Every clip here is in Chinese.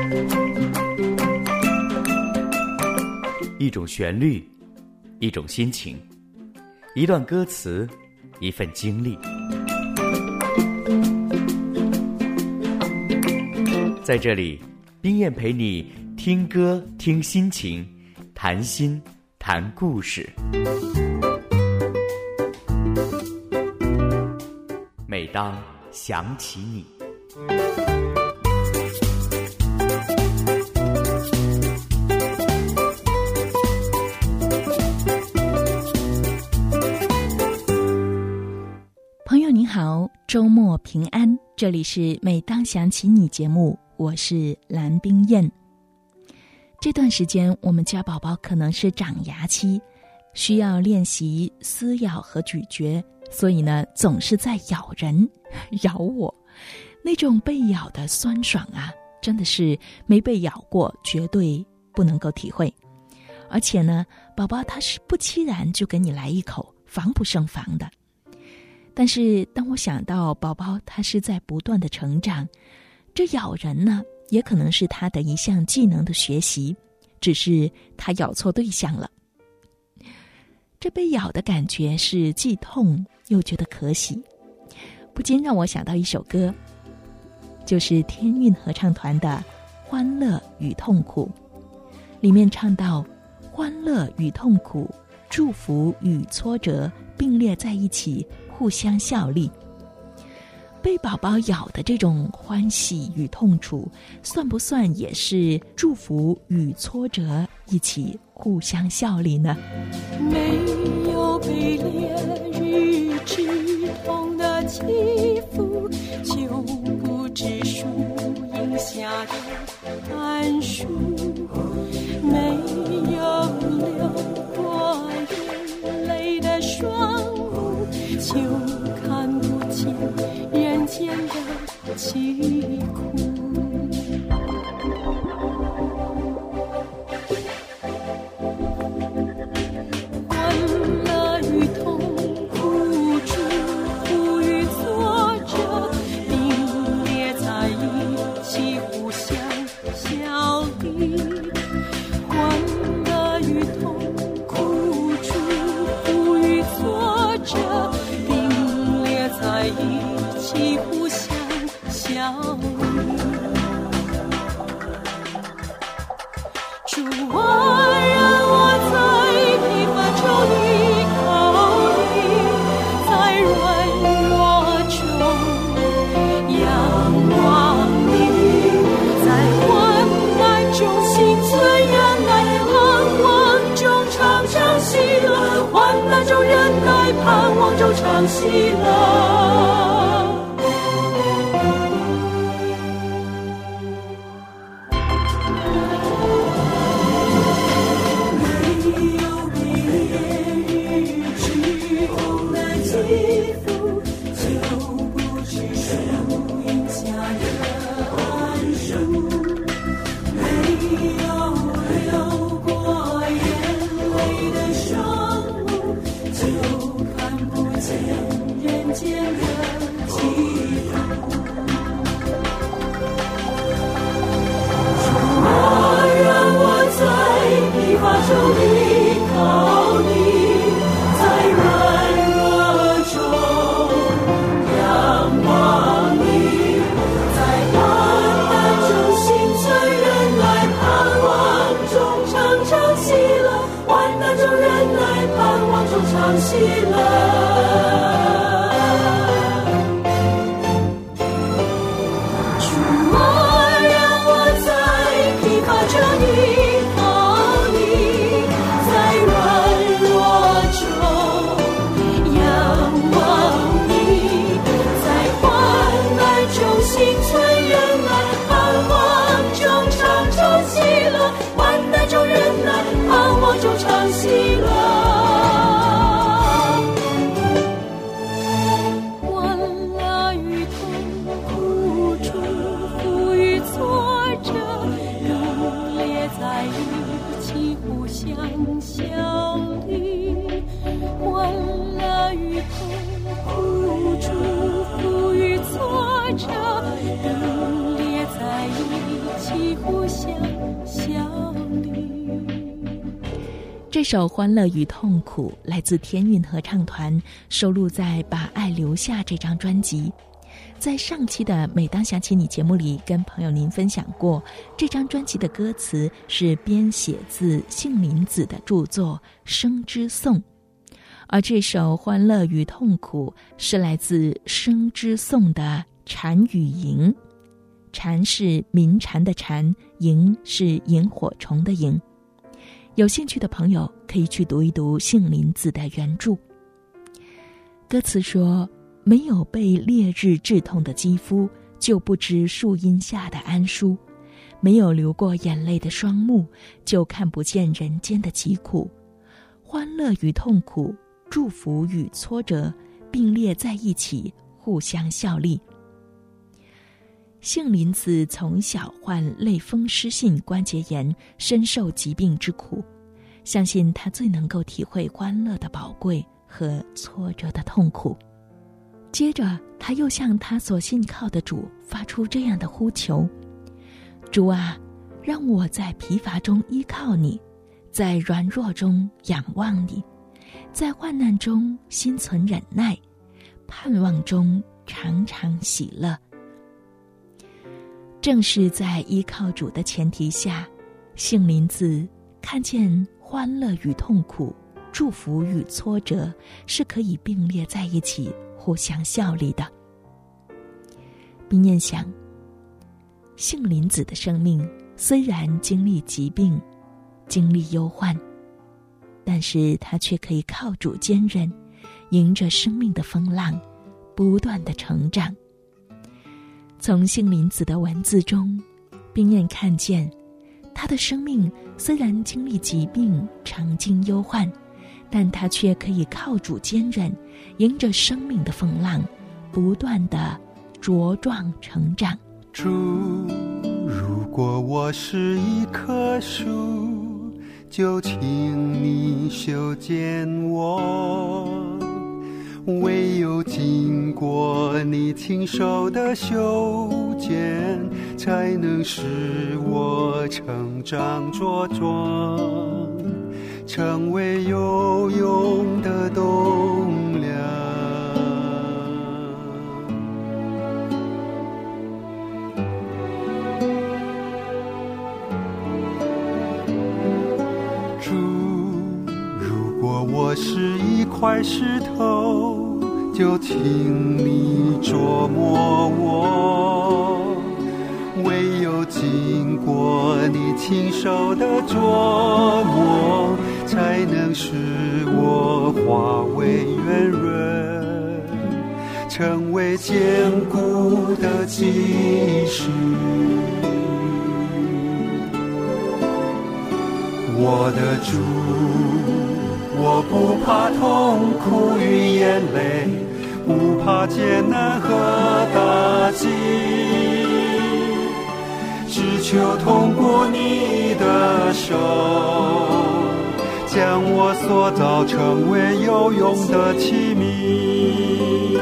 一种旋律，一种心情，一段歌词，一份经历。在这里，冰燕陪你听歌听心情，谈心谈故事。每当想起你， 朋友您好，周末平安，这里是每当想起你节目，我是蓝冰燕。这段时间我们家宝宝可能是长牙期，需要练习撕咬和咀嚼，所以呢总是在咬人咬我，那种被咬的酸爽啊，真的是没被咬过绝对不能够体会。而且呢宝宝他是不期然就给你来一口，防不胜防的。但是当我想到宝宝他是在不断的成长，这咬人呢也可能是他的一项技能的学习，只是他咬错对象了。这被咬的感觉是既痛又觉得可喜，不禁让我想到一首歌，就是天韵合唱团的《欢乐与痛苦》，里面唱到欢乐与痛苦，祝福与挫折并列在一起，互相效力。被宝宝咬的这种欢喜与痛楚，算不算也是祝福与挫折一起互相效力呢？ 没有被烈日之痛的肌肤，就不知树荫下的桉树，没有流过眼泪的双目，就看不见人间的疾苦。欢乐与痛苦，祝福与挫折并列在一起，互相效力。欢乐与痛苦，祝福与挫折并列在一起，互相效力。主啊，让我在平凡中依靠你，在软弱中仰望你，在患难中心存忍耐，盼望中常常喜乐，患难中忍耐，盼望中常喜乐。人间的起互相效力。 这首《欢乐与痛苦》来自天韵合唱团，收录在《把爱留下》这张专辑。在上期的每当想起你节目里，跟朋友您分享过，这张专辑的歌词是编写自杏林子的著作《生之颂》，而这首《欢乐与痛苦》是来自《生之颂》的蝉与萤。蝉是鸣蝉的蝉，萤是萤火虫的萤。有兴趣的朋友可以去读一读杏林子的原著。歌词说，没有被烈日炙痛的肌肤，就不知树荫下的安舒；没有流过眼泪的双目，就看不见人间的疾苦。欢乐与痛苦，祝福与挫折，并列在一起，互相效力。杏林子从小患类风湿性关节炎，深受疾病之苦，相信他最能够体会欢乐的宝贵和挫折的痛苦。接着他又向他所信靠的主发出这样的呼求：主啊，让我在疲乏中依靠你，在软弱中仰望你，在患难中心存忍耐，盼望中常常喜乐。正是在依靠主的前提下，杏林子看见欢乐与痛苦，祝福与挫折是可以并列在一起，互相效力的。并念想，杏林子的生命虽然经历疾病，经历忧患，但是他却可以靠主坚韧，迎着生命的风浪，不断的成长。从杏林子的文字中，并念看见他的生命虽然经历疾病，尝尽忧患，但他却可以靠主坚韧，迎着生命的风浪，不断的茁壮成长。 主，如果我是一棵树，就请你修剪我，唯有经过你亲手的修剪，才能使我成长茁壮，成为有用的栋梁。主，如果我是一块石头，就请你琢磨我，唯有经过你亲手的琢磨，才能使我化为圆润，成为坚固的基石。我的主，我不怕痛苦与眼泪，不怕艰难和打击，只求通过你的手，将我塑造成为有用的器皿。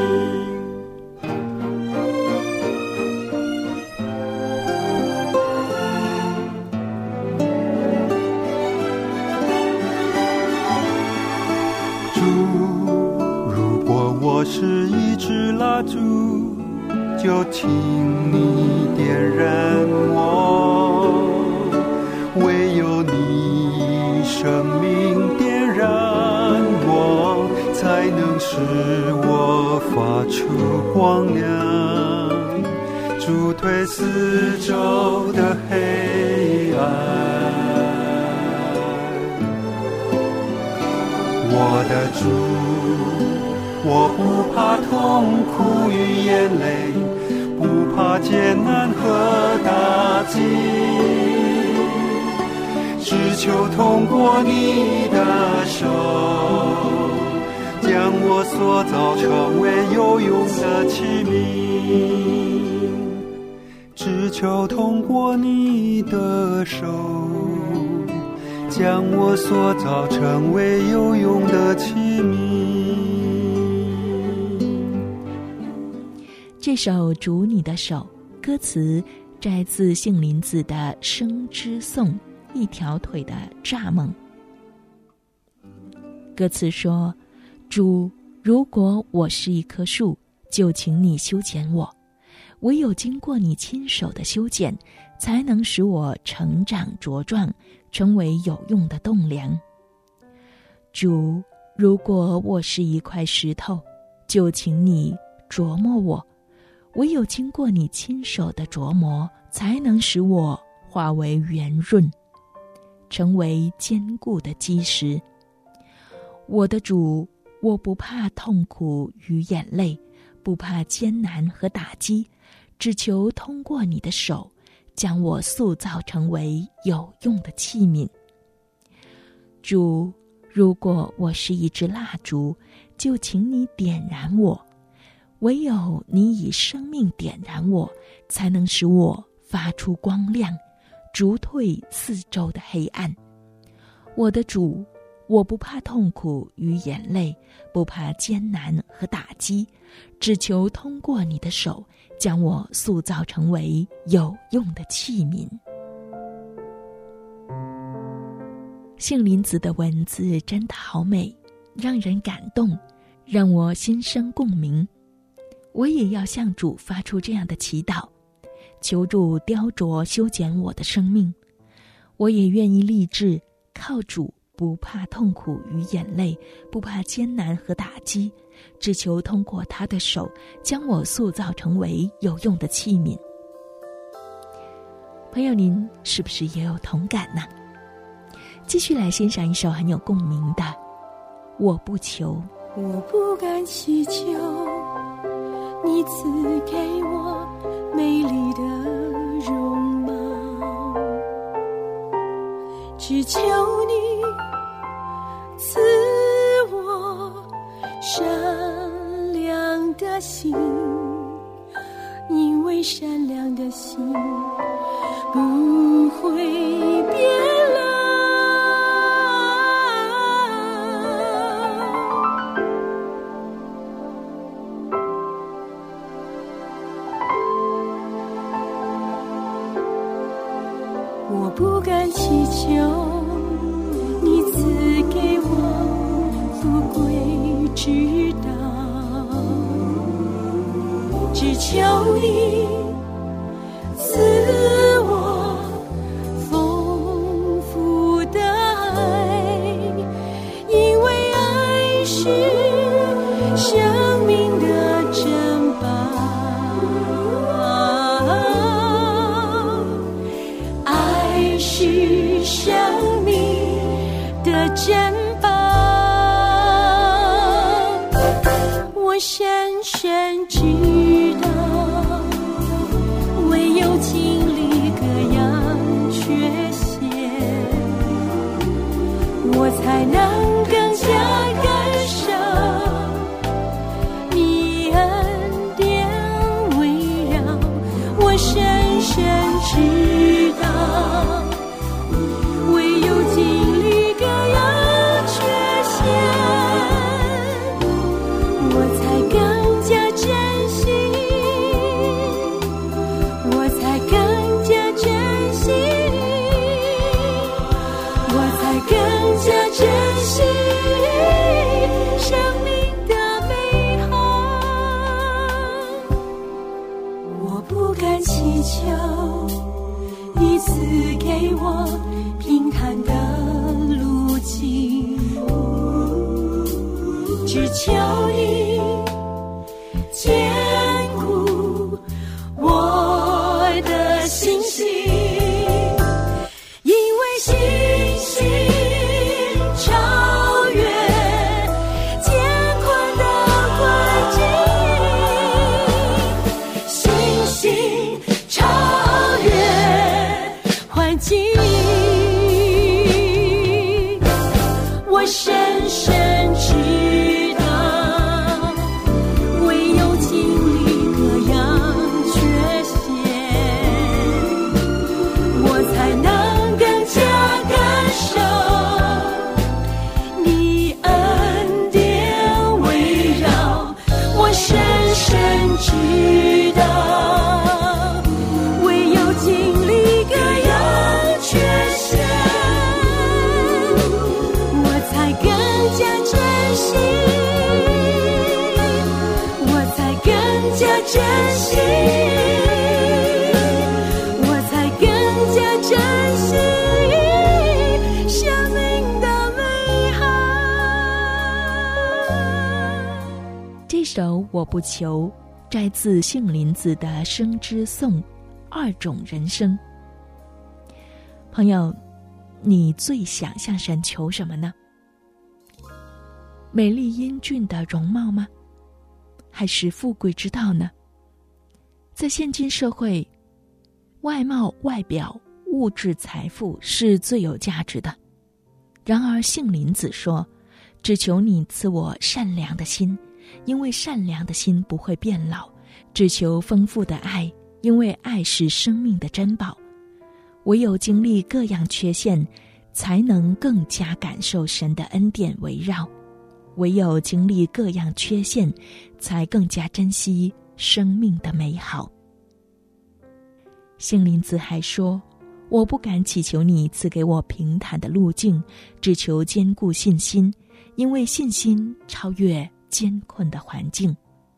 我是一支蜡烛，就请你点燃我，唯有你生命点燃我，才能使我发出光亮，助退四周的黑暗。我的主，我不怕痛苦与眼泪，不怕艰难和打击，只求通过你的手，将我塑造成为有用的器皿，只求通过你的手，将我塑造成为有用的器皿。 这首《主你的手》歌词摘自杏林子的《生之颂》，一条腿的蚱蜢。歌词说：主，如果我是一棵树，就请你修剪我，唯有经过你亲手的修剪，才能使我成长茁壮，成为有用的栋梁。主，如果我是一块石头，就请你琢磨我，唯有经过你亲手的琢磨，才能使我化为圆润，成为坚固的基石。我的主，我不怕痛苦与眼泪，不怕艰难和打击，只求通过你的手，将我塑造成为有用的器皿。主，如果我是一支蜡烛，就请你点燃我，唯有你以生命点燃我，才能使我发出光亮，逐退四周的黑暗。我的主，我不怕痛苦与眼泪，不怕艰难和打击，只求通过你的手，将我塑造成为有用的器皿。杏林子的文字真的好美，让人感动，让我心生共鸣。我也要向主发出这样的祈祷，求主雕琢修剪我的生命。我也愿意立志靠主，不怕痛苦与眼泪，不怕艰难和打击，只求通过他的手，将我塑造成为有用的器皿。朋友，您是不是也有同感呢？继续来欣赏一首很有共鸣的《我不求》。 我不敢祈求你赐给我美丽的容貌，只求你赐我善良的心，因为善良的心不会变老。我不敢祈求你赐给我富贵之道，只求你赐我丰富的爱，因为爱是生命的珍宝，爱是生命的珍宝。我深深知道，唯有经历各样缺陷，我才能更加感受你恩典围绕。我深深知道，唯有经历各样缺陷，我才更加珍惜，我才更加珍惜，我才更加珍惜生命的美好。我不敢祈求你赐给我平坦的路径，只求你坚固我的信心，因为信心超越艰困的环境，信心超越环境。我深深知道，唯有经历各样缺陷，我才能更加感受你恩典围绕。我深深知道，唯有珍惜，我才更加珍惜生命的美好。 这首《我不求》摘自杏林子的《生之颂》二种人生。朋友，你最想向神求什么呢？美丽英俊的容貌吗？还是富贵之道呢？在现今社会，外貌、外表、物质财富是最有价值的。然而杏林子说，只求你赐我善良的心，因为善良的心不会变老；只求丰富的爱，因为爱是生命的珍宝。唯有经历各样缺陷，才能更加感受神的恩典围绕；唯有经历各样缺陷，才更加珍惜生命的美好。杏林子还说，我不敢祈求你赐给我平坦的路径，只求坚固信心，因为信心超越艰困的环境。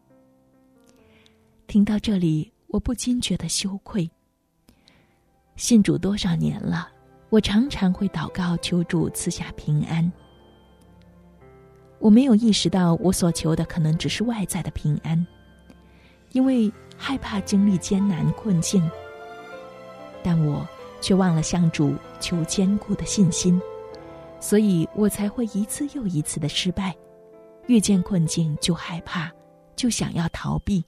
听到这里，我不禁觉得羞愧。信主多少年了，我常常会祷告求主赐下平安。我没有意识到我所求的可能只是外在的平安，因为害怕经历艰难困境，但我却忘了向主求坚固的信心，所以我才会一次又一次的失败，遇见困境就害怕，就想要逃避。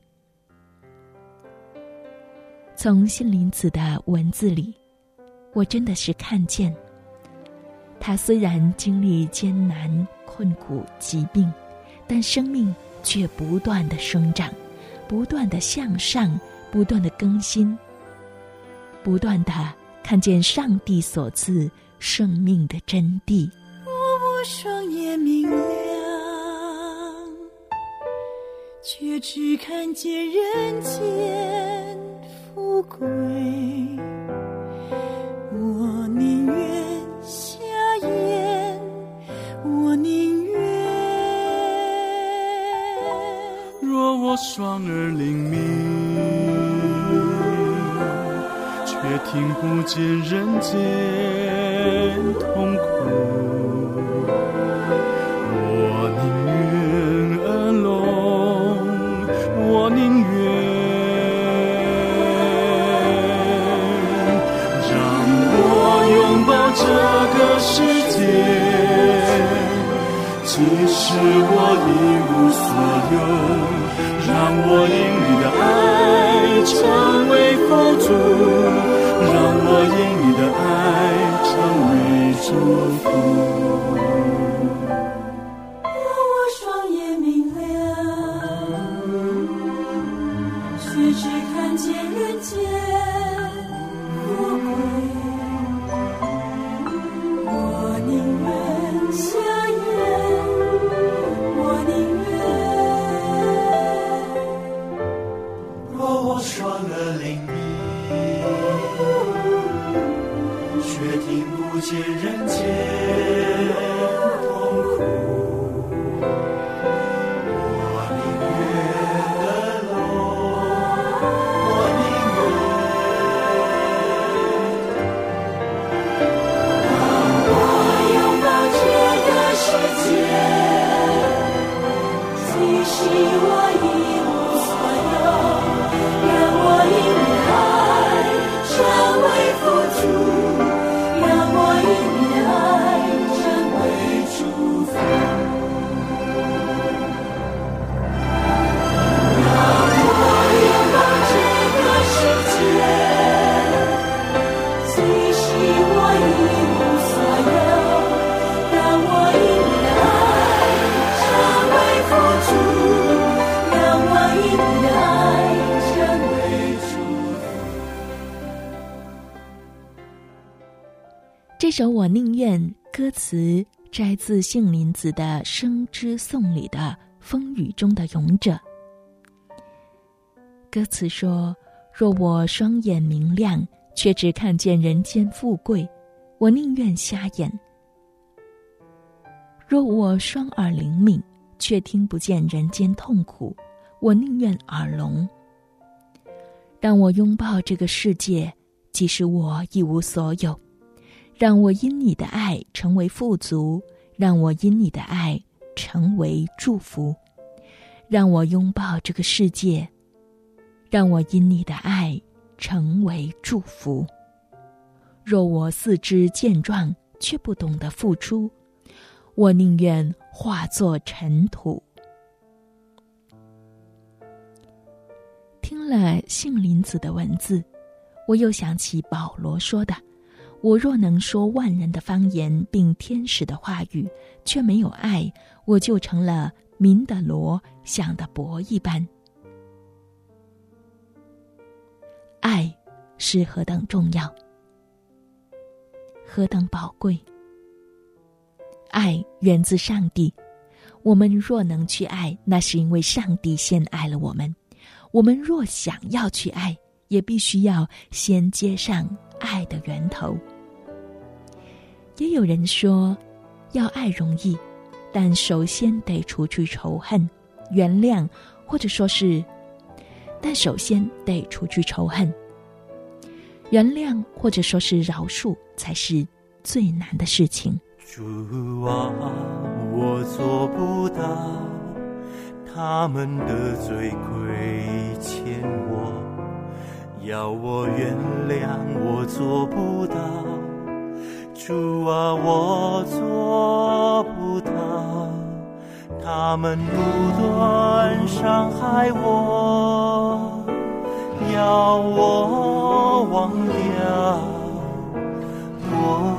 从杏林子的文字里，我真的是看见，他虽然经历艰难、困苦、疾病，但生命却不断的生长，不断的向上，不断的更新，不断的看见上帝所赐生命的真谛。 我双眼明亮，却只看见人间富贵，我宁愿瞎眼，我宁愿。 若我双耳灵敏，却听不见人间痛苦，我宁愿 alone， 我宁愿这个世界，即使我一无所有，让我因你的爱成为富足，让我因你的爱成为祝福。 我双眼明亮，却只看见人间富贵， 见人间痛苦，我宁愿 alone， 我宁愿让我拥抱这个世界，即使我一无所有，让我因你的爱成为富足，我因你的爱成为祝福，让我拥抱这个世界，即使我一无所有，让我因你的爱成为富足，让我因你的爱成为祝福。 这首《我宁愿》歌词摘自杏林子的《生之颂》里的风雨中的勇者。歌词说，若我双眼明亮，却只看见人间富贵，我宁愿瞎眼；若我双耳灵敏，却听不见人间痛苦，我宁愿耳聋。 让我拥抱这个世界，即使我一无所有。让我因你的爱成为富足，让我因你的爱成为祝福。让我拥抱这个世界，让我因你的爱成为祝福。若我四肢健壮，却不懂得付出，我宁愿化作尘土。听了杏林子的文字，我又想起保罗说的：我若能说万人的方言，并天使的话语，却没有爱，我就成了鸣的锣，响的钹一般。爱是何等重要，何等宝贵。爱源自上帝，我们若能去爱，那是因为上帝先爱了我们。我们若想要去爱，也必须要先接上爱的源头。也有人说，要爱容易，但首先得除去仇恨、原谅，或者说是，但首先得除去仇恨、原谅，或者说是饶恕，才是最难的事情。 主啊，我做不到，他们的罪亏欠我，要我原谅，我做不到。主啊，我做不到，他们不断伤害我，要我忘掉，我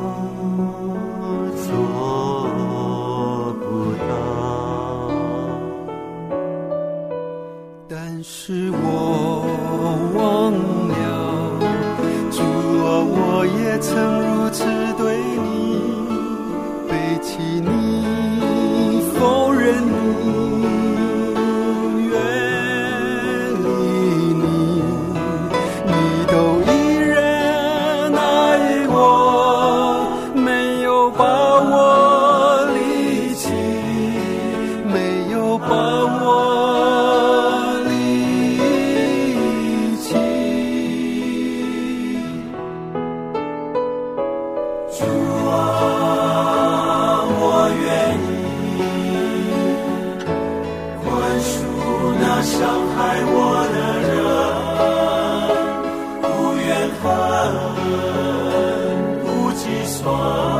做不到。但是我忘了，主啊，我也曾如此对你背弃你，否认你，远离你，你都依然爱我，没有把我离弃，没有把我离弃。主啊，我愿意宽恕那伤害我的人，不怨恨，不计算。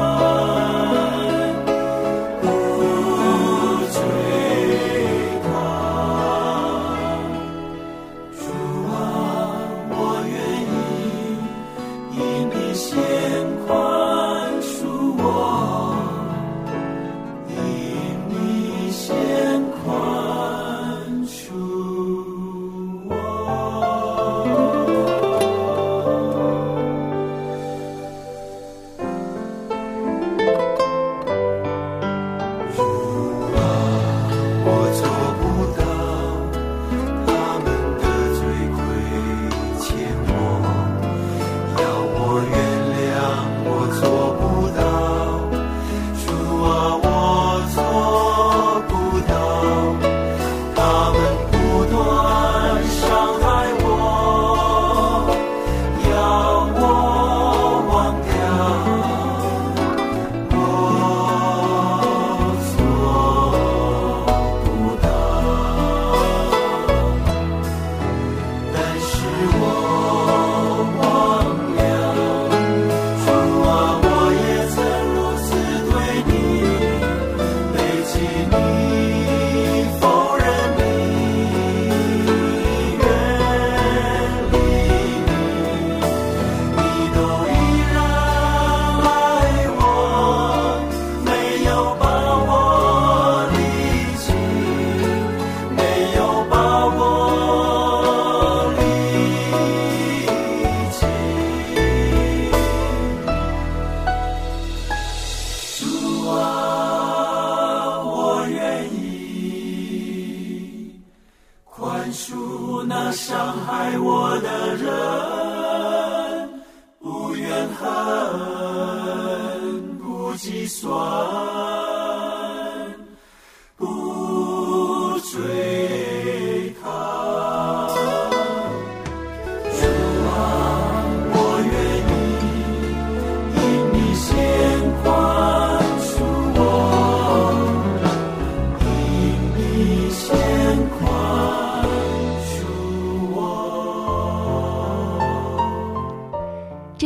主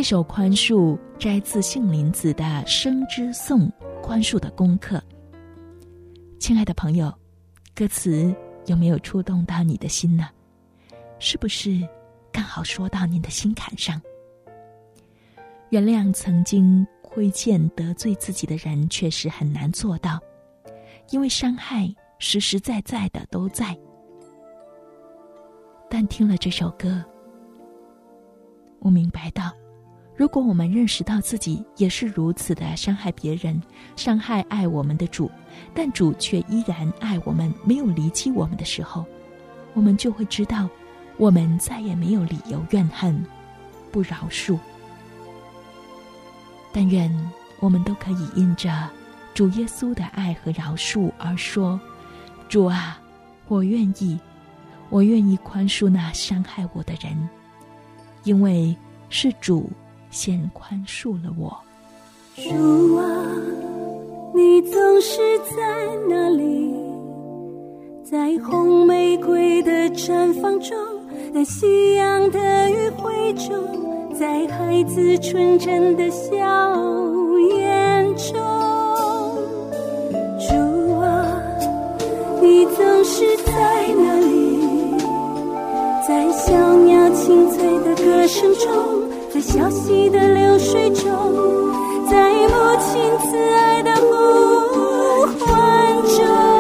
首宽恕摘自杏林子的《生之颂》，宽恕的功课。亲爱的朋友，歌词有没有触动到你的心呢？是不是刚好说到您的心坎上？原谅曾经亏欠得罪自己的人确实很难做到，因为伤害实实在在的都在。但听了这首歌，我明白到，如果我们认识到自己也是如此的伤害别人，伤害爱我们的主，但主却依然爱我们，没有离弃我们的时候，我们就会知道，我们再也没有理由怨恨、不饶恕。但愿我们都可以因着主耶稣的爱和饶恕而说：主啊，我愿意宽恕那伤害我的人，因为是主先宽恕了我。 主啊，你总是在那里，在红玫瑰的绽放中，在夕阳的余晖中，在孩子纯真的笑颜中。主啊，你总是在那里，在小鸟清脆的歌声中，在小溪的流水中，在母亲慈爱的呼唤中。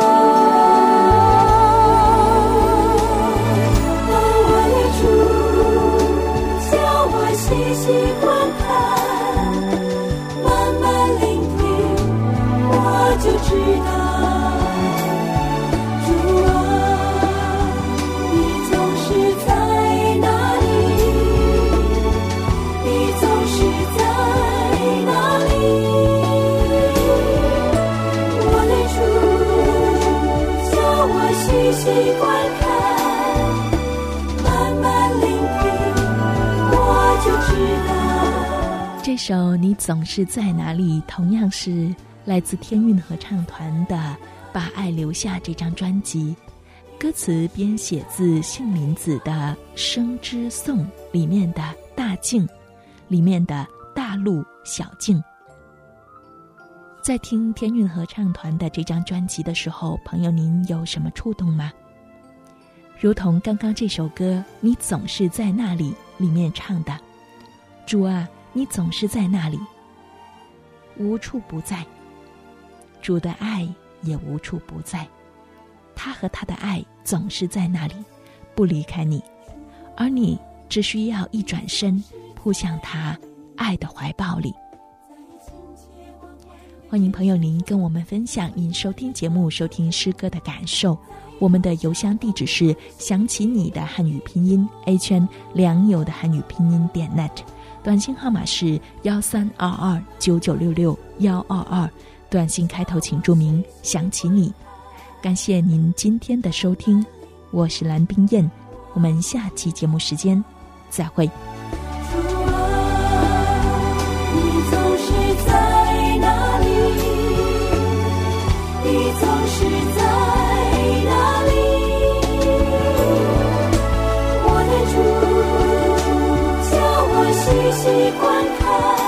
细细观看，慢慢聆听，我就知道，主啊，你总是在哪里，你总是在哪里。我的主，叫我细细观看，慢慢聆听，我就知道。 这首你总是在哪里同样是来自天韵合唱团的《把爱留下》这张专辑，歌词编写自杏林子的《生之颂》里面的大静，里面的大陆小静。在听天韵合唱团的这张专辑的时候，朋友您有什么触动吗？如同刚刚这首歌你总是在那里里面唱的，主啊，你总是在那里，无处不在，主的爱也无处不在，他和他的爱总是在那里，不离开你，而你只需要一转身，扑向他爱的怀抱里。欢迎朋友您跟我们分享您收听节目、收听诗歌的感受。我们的邮箱地址是想起你的汉语拼音 A 圈良友的汉语拼音.net， 短信号码是13229966，122，短信开头请注明想起你。感谢您今天的收听，我是蓝冰燕，我们下期节目时间再会。 你总是在哪里，你总是在哪里，我的主，叫我细细观看。